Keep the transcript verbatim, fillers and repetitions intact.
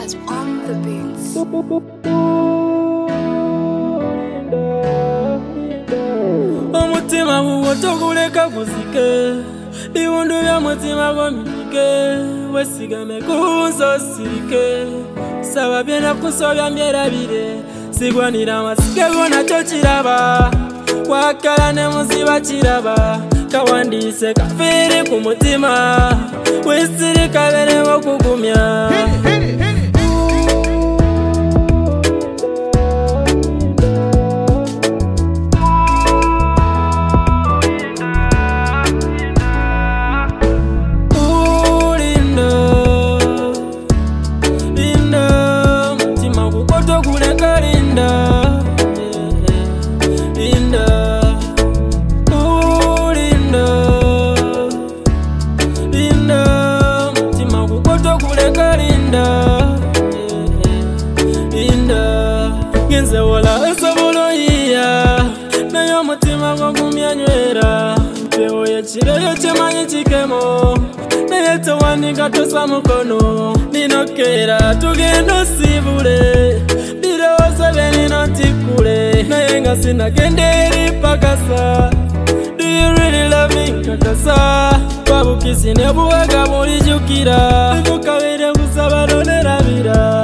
was on the beats. Omutima huo toguleka guzike, biwundu bya mutima gomike, wesigame kuzo sirike, saba byena kusobya mbyerabire, sigwanira amasike gona cyo kiraba, wakala ne muziba kiraba, kawandise kafiri ku mutima, wisirika berewo kugumya. Genze wala esobolo iya nayo mutima gwagumya nywera mpewo yekireyo kyemanye kikemo naye tewandika tosa mukono ninokera tugenda sibule birowoozo bye nina ntikule naye nga sinagenda eri pakasa. Do you really love me kakasa babukisi ne buwega bulijjukira bukabire busaba nonerabira